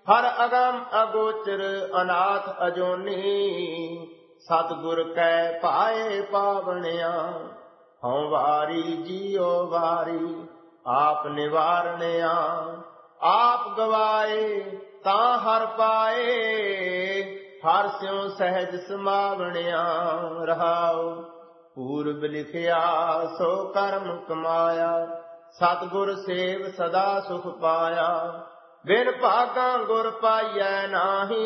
ਹਰ ਅਗਮ ਅਗੋਚਰ ਅਨਾਥ ਅਜੋਨੀ, ਸਤਿਗੁਰ ਕੈ ਪਾਏ ਪਾਵਣਿਆ। ਹਉ ਵਾਰੀ ਜੀਉ ਵਾਰੀ, ਆਪ ਨਿਵਾਰਣਿਆ। ਆਪ ਗਵਾਏ ਤਾਂ ਹਰ ਪਾਏ, ਹਰ ਸਿਉ ਸਹਿਜ ਸਮਾਵਣਿਆ। ਰਹਾਉ ਪੂਰਬ ਲਿਖਿਆ ਸੋ ਕਰਮ ਕਮਾਇਆ, ਸਤਿਗੁਰ ਸੇਵ ਸਦਾ ਸੁਖ ਪਾਇਆ। ਬਿਨ ਭਾਗਾ ਗੁਰ ਪਾਈਐ ਨਾਹੀ,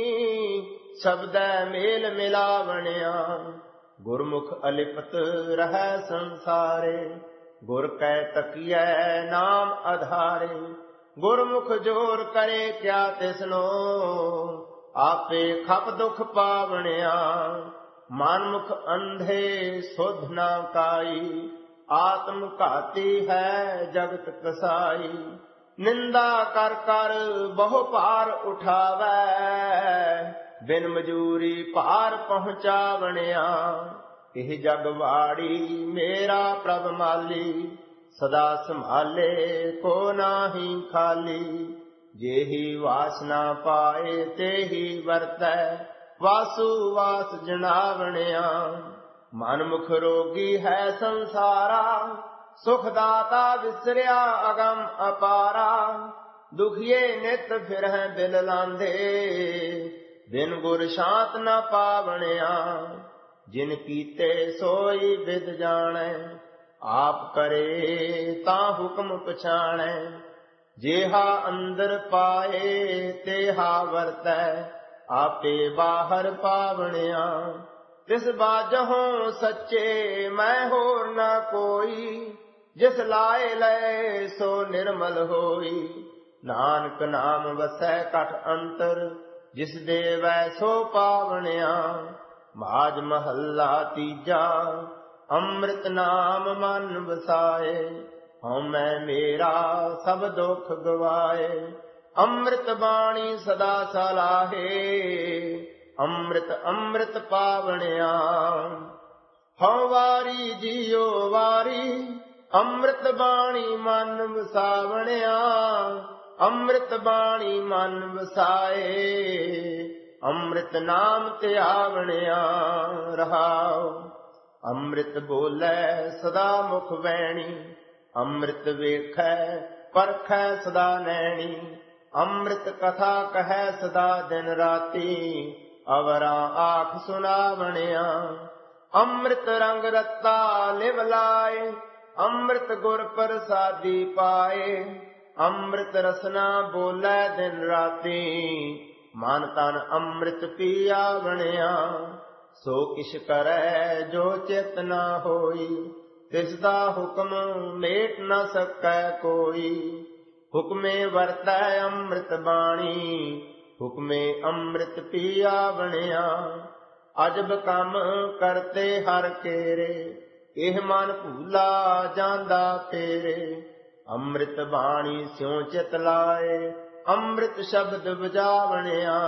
ਸ਼ਬਦੈ ਮੇਲ ਮਿਲਾਵਣਿਆ। ਗੁਰਮੁਖ ਅਲਿਪਤ ਰਹੈ ਸੰਸਾਰੇ, ਗੁਰ ਕੈ ਤਕੀਐ ਨਾਮ ਆਧਾਰੇ। ਗੁਰਮੁਖ ਜੋਰ ਕਰੇ ਕਿਆ ਤਿਸਨੋ, ਆਪੇ ਖਪ ਦੁਖ ਪਾਵਣਿਆ। ਮਨਮੁਖ ਅੰਧੇ ਸੁਧ ਨਾ ਕਾਈ, ਆਤਮ ਘਾਤੀ ਹੈ ਜਗਤ ਕਸਾਈ। ਨਿੰਦਾ ਕਰ ਕਰ ਬਹੁ ਭਾਰ ਉਠਾਵੈ, ਬਿਨ ਮਜੂਰੀ ਭਾਰ ਪਹੁੰਚਾਵਣਿਆ। ਇਹ ਜਗ ਵਾੜੀ ਮੇਰਾ ਪ੍ਰਭ ਮਾਲੀ, ਸਦਾ ਸੰਭਾਲੇ ਕੋ ਨਾਹੀ ਖਾਲੀ। ਜਿਹੀ ਵਾਸਨਾ ਪਾਏ ਤੇਹੀ ਵਰਤੈ, ਵਾਸੂ ਵਾਸ ਜਨਾਵਣਿਆ। ਮਨਮੁਖ ਰੋਗੀ ਹੈ ਸੰਸਾਰਾ, ਸੁਖ ਦਾਤਾ ਵਿਸਰਿਆ ਅਗਮ ਅਪਾਰਾ। ਦੁਖੀਏ ਨਿਤ ਫਿਰਹਿ ਦਿਲ ਲਾਂਦੇ, ਬਿਨ ਗੁਰ ਸ਼ਾਂਤ ਨ ਪਾਵਣਿਆ। ਜਿਨ ਕੀਤੇ ਸੋਈ ਵਿਦ ਜਾਣੈ, ਆਪ ਕਰੇ ਤਾਂ ਹੁਕਮ ਪਛਾਣੈ। ਜੇਹਾ ਅੰਦਰ ਪਾਏ ਤੇਹਾ ਵਰਤੈ, ਆਪੇ ਬਾਹਰ ਪਾਵਣਿਆ। ਤਿਸ ਬਾਝਹੁ ਸੱਚੇ ਮੈਂ ਹੋਰ ਨ ਕੋਈ, ਜਿਸ ਲਾਏ ਲਏ ਸੋ ਨਿਰਮਲ ਹੋਈ। ਨਾਨਕ ਨਾਮ ਵਸੈ ਘਟ ਅੰਤਰ, ਜਿਸ ਦੇਵੈ ਸੋ ਪਾਵਣਿਆ। ਮਾਝ ਮਹੱਲਾ ਤੀਜਾ, ਅੰਮ੍ਰਿਤ ਨਾਮ ਮਨ ਵਸਾਏ। ਹਉਮੈ ਮੇਰਾ ਸਭ ਦੁਖ ਗਵਾਏ, ਅੰਮ੍ਰਿਤ ਬਾਣੀ ਸਦਾ ਸਲਾਹੇ। ਅੰਮ੍ਰਿਤ ਅੰਮ੍ਰਿਤ ਪਾਵਣਿਆ। ਹਉ ਵਾਰੀ ਜੀਉ ਵਾਰੀ, ਅੰਮ੍ਰਿਤ ਬਾਣੀ ਮਨ ਵਸਾਵਣਿਆ। ਅੰਮ੍ਰਿਤ ਬਾਣੀ ਮਨ ਵਸਾਏ, ਅੰਮ੍ਰਿਤ ਨਾਮ ਧਿਆਵਣਿਆ। ਰਹਾਉ ਅੰਮ੍ਰਿਤ ਬੋਲੇ ਸਦਾ ਮੁਖ ਵੈਣੀ, ਅੰਮ੍ਰਿਤ ਵੇਖੈ ਪਰਖੈ ਸਦਾ ਨੈਣੀ। ਅੰਮ੍ਰਿਤ ਕਥਾ ਕਹੈ ਸਦਾ ਦਿਨ ਰਾਤੀ, ਅਵਰਾਂ ਆਖ ਸੁਨਾਵਣਿਆ। ਅੰਮ੍ਰਿਤ ਰੰਗ ਰਤਾ ਲਿਵ ਲਾਏ, ਅੰਮ੍ਰਿਤ ਗੁਰ ਪ੍ਰਸਾਦੀ ਪਾਏ। ਅੰਮ੍ਰਿਤ ਰਸਨਾ ਬੋਲੇ ਦਿਨ ਰਾਤੀ, ਮਨ ਤਨ ਅੰਮ੍ਰਿਤ ਪੀਆ ਬਣਿਆ। ਸੋ ਕਿਛ ਕਰੈ ਜੋ ਚਿਤ ਨਾ ਹੋਈ, ਤਿਸ ਦਾ ਹੁਕਮ ਮੇਟ ਨ ਸਕੈ ਕੋਈ। ਹੁਕਮੇ ਵਰਤੈ ਅੰਮ੍ਰਿਤ ਬਾਣੀ, ਹੁਕਮੇ ਅੰਮ੍ਰਿਤ ਪੀਆ ਬਣਿਆ। ਅਜਬ ਕੰਮ ਕਰਤੇ ਹਰ ਕੇਰੇ, ਇਹ ਮਨ ਭੂਲਾ ਜਾਂਦਾ ਫੇਰੇ। ਅੰਮ੍ਰਿਤ ਬਾਣੀ ਸਿਉ ਚਿਤ ਲਾਏ, ਅੰਮ੍ਰਿਤ ਸ਼ਬਦ ਬਜਾਵਣਿਆ।